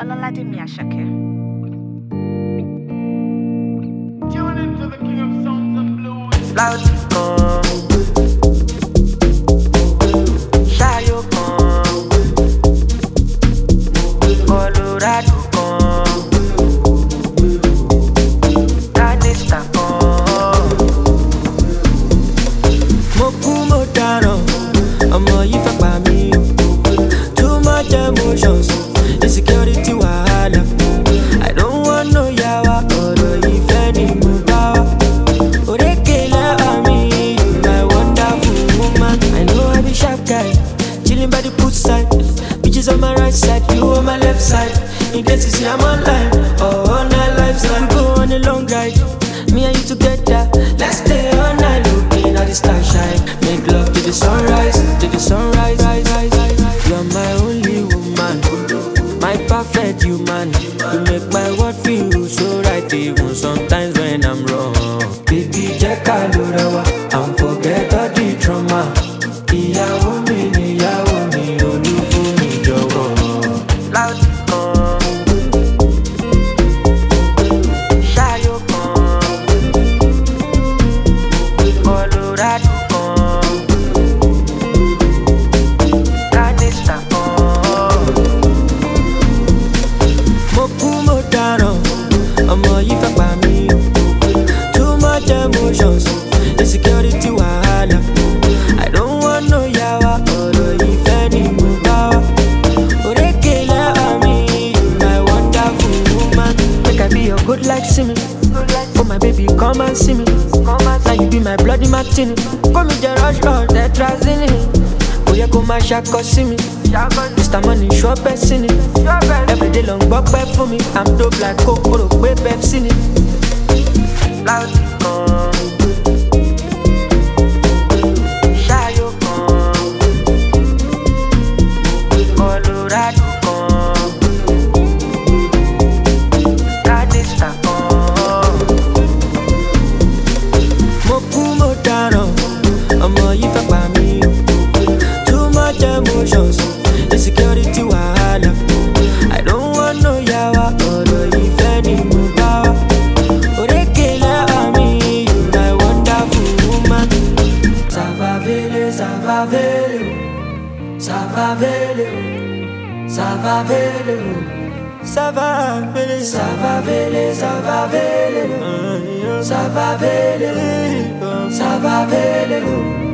Olaladimi Ashake. Tune into the king of sounds and blues. Loud come, Shayo come, Colorado come, Canista come. Moku Motaro, ọmọ yìí fẹ́ pa mí. Too much emotions, insecurity wahala. I don't want no yawa, ọ̀rọ̀ ìfẹ́ ni mo bá wá. Orekele ami, you my wonderful woman. I know I be sharp guy, chilling by the poolside. Bitches on my right side, you on my left side. In case you see I'm online, on our lifestyle. We go on a long ride, me and you together. Let's stay all night looking at the star shine. Make love to the sunrise, to the sunrise. You're my only woman, my perfect human. You make my world feel so right, even sometimes when I'm wrong. Baby, jẹ́ ká lọ rẹwà, and forget all the trauma. Ìyàwó mi níyàwó mi, olúfún mi jọ̀wọ́. Loud kan, Ṣáyó kan, Colorado kan, Canista kan. Mo kú mo dáràn, ọmọ yìí fẹ́ pa mí. Too much emotions, insecurity wahala. I don't want no yawa, ọ̀rọ̀ ìfẹ́ ni mo bá wá. Orekele ami, you my wonderful woman. Make I be your good like see me. Oh my baby, come and see me. Now you be my bloody martini. Call me the rush on the trazini. Kò yẹ kó máa ṣakọ sí mi. Mr. Money ṣọ́ bẹ́ẹ̀ sí ni. Everyday ló ń gbọ́ pẹ́ fún mi. I'm dope like coke, o rò pé Pepsi ni. Loud kan, Ṣáyó kan, Colorado kan, Canista kan. Mo kú mo dáràn, ọmọ yìí fẹ́ pa mí. Too much emotions, insecurity wahala. I don't want no yawa, ọ̀rọ̀ ìfẹ́ ni mo bá wá. Orekele ami, you my wonderful woman. Ça va vele, ça va vele, ça va vele, ça va vele, ça va vele, ça va vele, ça va vele, ça va vele, ça va vele.